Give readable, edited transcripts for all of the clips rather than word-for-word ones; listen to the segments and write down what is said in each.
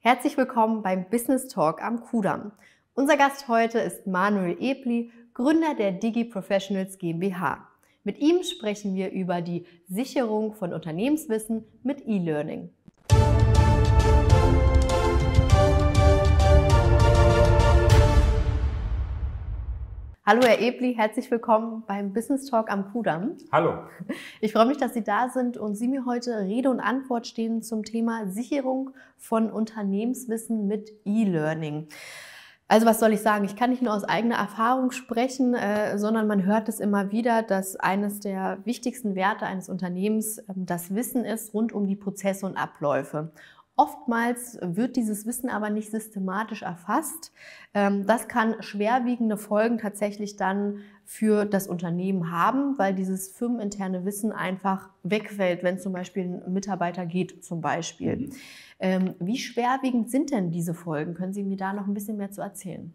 Herzlich willkommen beim Business Talk am Kudamm. Unser Gast heute ist Manuel Ebli, Gründer der Digi Professionals GmbH. Mit ihm sprechen wir über die Sicherung von Unternehmenswissen mit E-Learning. Hallo Herr Ebli, herzlich willkommen beim Business Talk am Kudamm. Hallo. Ich freue mich, dass Sie da sind und Sie mir heute Rede und Antwort stehen zum Thema Sicherung von Unternehmenswissen mit E-Learning. Also was soll ich sagen? Ich kann nicht nur aus eigener Erfahrung sprechen, sondern man hört es immer wieder, dass eines der wichtigsten Werte eines Unternehmens das Wissen ist rund um die Prozesse und Abläufe. Oftmals wird dieses Wissen aber nicht systematisch erfasst. Das kann schwerwiegende Folgen tatsächlich dann für das Unternehmen haben, weil dieses firmeninterne Wissen einfach wegfällt, wenn zum Beispiel ein Mitarbeiter geht zum Beispiel. Wie schwerwiegend sind denn diese Folgen? Können Sie mir da noch ein bisschen mehr zu erzählen?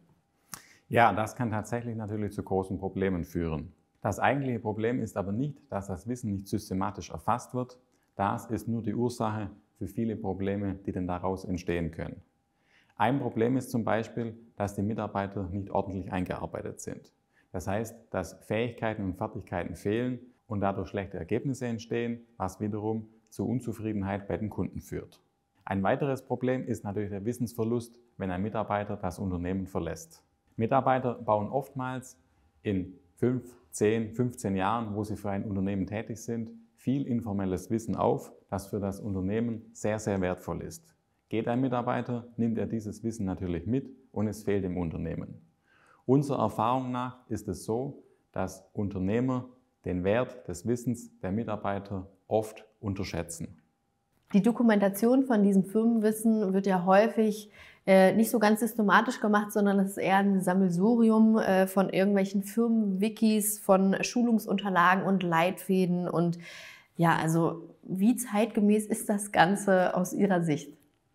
Ja, das kann tatsächlich natürlich zu großen Problemen führen. Das eigentliche Problem ist aber nicht, dass das Wissen nicht systematisch erfasst wird. Das ist nur die Ursache für viele Probleme, die dann daraus entstehen können. Ein Problem ist zum Beispiel, dass die Mitarbeiter nicht ordentlich eingearbeitet sind. Das heißt, dass Fähigkeiten und Fertigkeiten fehlen und dadurch schlechte Ergebnisse entstehen, was wiederum zu Unzufriedenheit bei den Kunden führt. Ein weiteres Problem ist natürlich der Wissensverlust, wenn ein Mitarbeiter das Unternehmen verlässt. Mitarbeiter bauen oftmals in 5, 10, 15 Jahren, wo sie für ein Unternehmen tätig sind, viel informelles Wissen auf, das für das Unternehmen sehr, sehr wertvoll ist. Geht ein Mitarbeiter, nimmt er dieses Wissen natürlich mit und es fehlt im Unternehmen. Unserer Erfahrung nach ist es so, dass Unternehmer den Wert des Wissens der Mitarbeiter oft unterschätzen. Die Dokumentation von diesem Firmenwissen wird ja häufig nicht so ganz systematisch gemacht, sondern es ist eher ein Sammelsurium von irgendwelchen Firmenwikis, von Schulungsunterlagen und Leitfäden. Und ja, also wie zeitgemäß ist das Ganze aus Ihrer Sicht?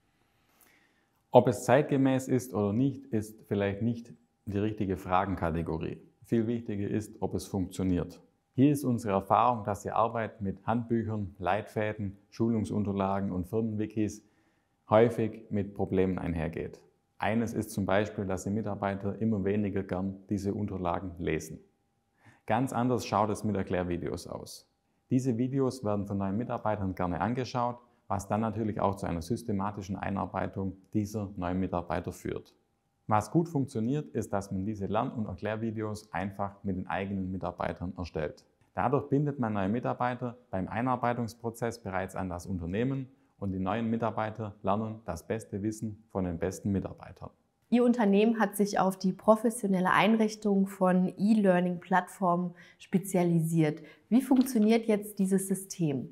Ob es zeitgemäß ist oder nicht, ist vielleicht nicht die richtige Fragenkategorie. Viel wichtiger ist, ob es funktioniert. Hier ist unsere Erfahrung, dass die Arbeit mit Handbüchern, Leitfäden, Schulungsunterlagen und Firmenwikis häufig mit Problemen einhergeht. Eines ist zum Beispiel, dass die Mitarbeiter immer weniger gern diese Unterlagen lesen. Ganz anders schaut es mit Erklärvideos aus. Diese Videos werden von neuen Mitarbeitern gerne angeschaut, was dann natürlich auch zu einer systematischen Einarbeitung dieser neuen Mitarbeiter führt. Was gut funktioniert, ist, dass man diese Lern- und Erklärvideos einfach mit den eigenen Mitarbeitern erstellt. Dadurch bindet man neue Mitarbeiter beim Einarbeitungsprozess bereits an das Unternehmen und die neuen Mitarbeiter lernen das beste Wissen von den besten Mitarbeitern. Ihr Unternehmen hat sich auf die professionelle Einrichtung von E-Learning-Plattformen spezialisiert. Wie funktioniert jetzt dieses System?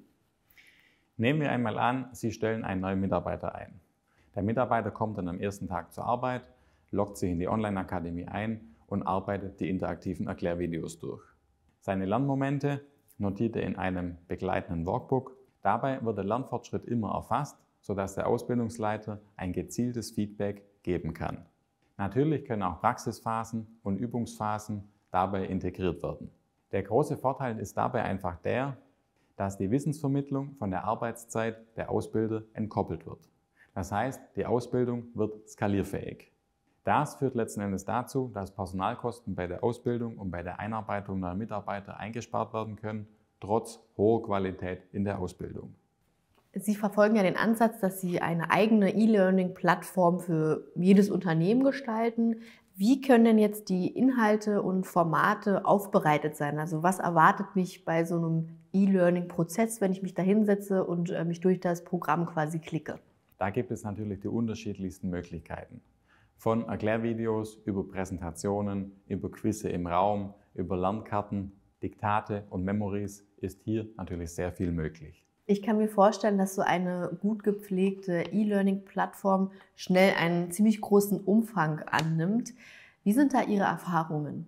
Nehmen wir einmal an, Sie stellen einen neuen Mitarbeiter ein. Der Mitarbeiter kommt dann am ersten Tag zur Arbeit, loggt sich in die Online-Akademie ein und arbeitet die interaktiven Erklärvideos durch. Seine Lernmomente notiert er in einem begleitenden Workbook. Dabei wird der Lernfortschritt immer erfasst, sodass der Ausbildungsleiter ein gezieltes Feedback geben kann. Natürlich können auch Praxisphasen und Übungsphasen dabei integriert werden. Der große Vorteil ist dabei einfach der, dass die Wissensvermittlung von der Arbeitszeit der Ausbilder entkoppelt wird. Das heißt, die Ausbildung wird skalierfähig. Das führt letzten Endes dazu, dass Personalkosten bei der Ausbildung und bei der Einarbeitung neuer Mitarbeiter eingespart werden können, trotz hoher Qualität in der Ausbildung. Sie verfolgen ja den Ansatz, dass Sie eine eigene E-Learning-Plattform für jedes Unternehmen gestalten. Wie können denn jetzt die Inhalte und Formate aufbereitet sein? Also was erwartet mich bei so einem E-Learning-Prozess, wenn ich mich da hinsetze und mich durch das Programm quasi klicke? Da gibt es natürlich die unterschiedlichsten Möglichkeiten. Von Erklärvideos über Präsentationen, über Quizze im Raum, über Lernkarten, Diktate und Memories ist hier natürlich sehr viel möglich. Ich kann mir vorstellen, dass so eine gut gepflegte E-Learning-Plattform schnell einen ziemlich großen Umfang annimmt. Wie sind da Ihre Erfahrungen?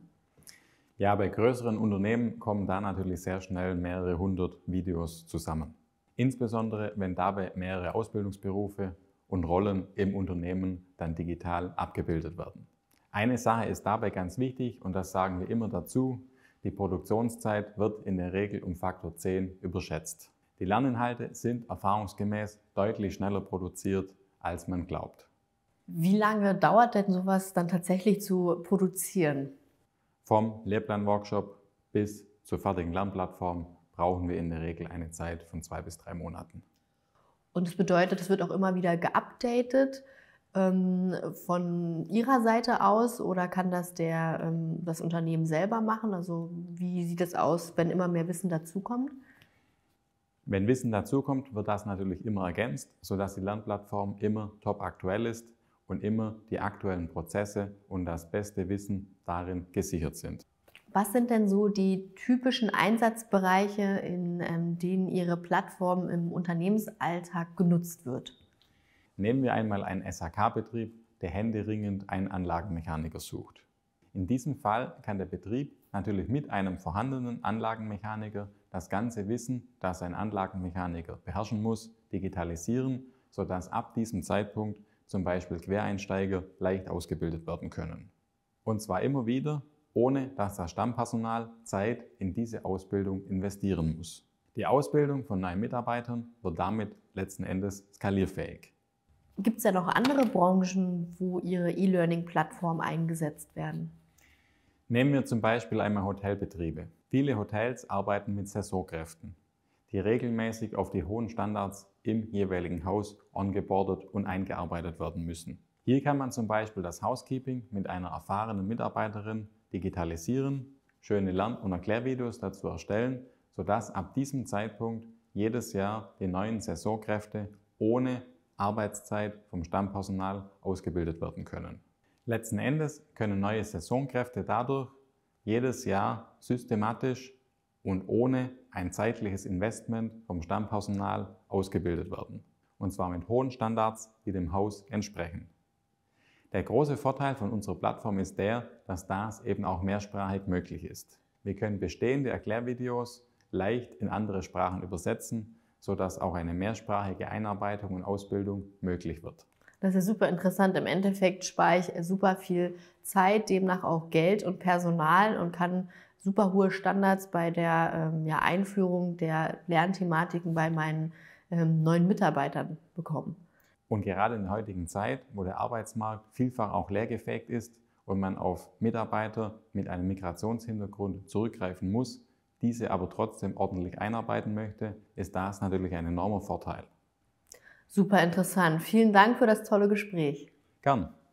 Ja, bei größeren Unternehmen kommen da natürlich sehr schnell mehrere hundert Videos zusammen. Insbesondere, wenn dabei mehrere Ausbildungsberufe und Rollen im Unternehmen dann digital abgebildet werden. Eine Sache ist dabei ganz wichtig und das sagen wir immer dazu: Die Produktionszeit wird in der Regel um Faktor 10 überschätzt. Die Lerninhalte sind erfahrungsgemäß deutlich schneller produziert als man glaubt. Wie lange dauert denn sowas dann tatsächlich zu produzieren? Vom Lehrplan-Workshop bis zur fertigen Lernplattform brauchen wir in der Regel eine Zeit von 2 bis 3 Monaten. Und das bedeutet, es wird auch immer wieder geupdatet von Ihrer Seite aus, oder kann das das Unternehmen selber machen? Also wie sieht es aus, wenn immer mehr Wissen dazukommt? Wenn Wissen dazukommt, wird das natürlich immer ergänzt, sodass die Lernplattform immer top aktuell ist und immer die aktuellen Prozesse und das beste Wissen darin gesichert sind. Was sind denn so die typischen Einsatzbereiche, in denen Ihre Plattform im Unternehmensalltag genutzt wird? Nehmen wir einmal einen SHK-Betrieb, der händeringend einen Anlagenmechaniker sucht. In diesem Fall kann der Betrieb natürlich mit einem vorhandenen Anlagenmechaniker das ganze Wissen, das ein Anlagenmechaniker beherrschen muss, digitalisieren, sodass ab diesem Zeitpunkt zum Beispiel Quereinsteiger leicht ausgebildet werden können. Und zwar immer wieder, ohne dass das Stammpersonal Zeit in diese Ausbildung investieren muss. Die Ausbildung von neuen Mitarbeitern wird damit letzten Endes skalierfähig. Gibt es ja noch andere Branchen, wo Ihre E-Learning-Plattform eingesetzt werden? Nehmen wir zum Beispiel einmal Hotelbetriebe. Viele Hotels arbeiten mit Saisonkräften, die regelmäßig auf die hohen Standards im jeweiligen Haus ongeboardet und eingearbeitet werden müssen. Hier kann man zum Beispiel das Housekeeping mit einer erfahrenen Mitarbeiterin digitalisieren, schöne Lern- und Erklärvideos dazu erstellen, sodass ab diesem Zeitpunkt jedes Jahr die neuen Saisonkräfte ohne Arbeitszeit vom Stammpersonal ausgebildet werden können. Letzten Endes können neue Saisonkräfte dadurch jedes Jahr systematisch und ohne ein zeitliches Investment vom Stammpersonal ausgebildet werden. Und zwar mit hohen Standards, die dem Haus entsprechen. Der große Vorteil von unserer Plattform ist der, dass das eben auch mehrsprachig möglich ist. Wir können bestehende Erklärvideos leicht in andere Sprachen übersetzen, sodass auch eine mehrsprachige Einarbeitung und Ausbildung möglich wird. Das ist ja super interessant. Im Endeffekt spare ich super viel Zeit, demnach auch Geld und Personal, und kann super hohe Standards bei der Einführung der Lernthematiken bei meinen neuen Mitarbeitern bekommen. Und gerade in der heutigen Zeit, wo der Arbeitsmarkt vielfach auch leergefegt ist und man auf Mitarbeiter mit einem Migrationshintergrund zurückgreifen muss, diese aber trotzdem ordentlich einarbeiten möchte, ist das natürlich ein enormer Vorteil. Super interessant. Vielen Dank für das tolle Gespräch. Gern.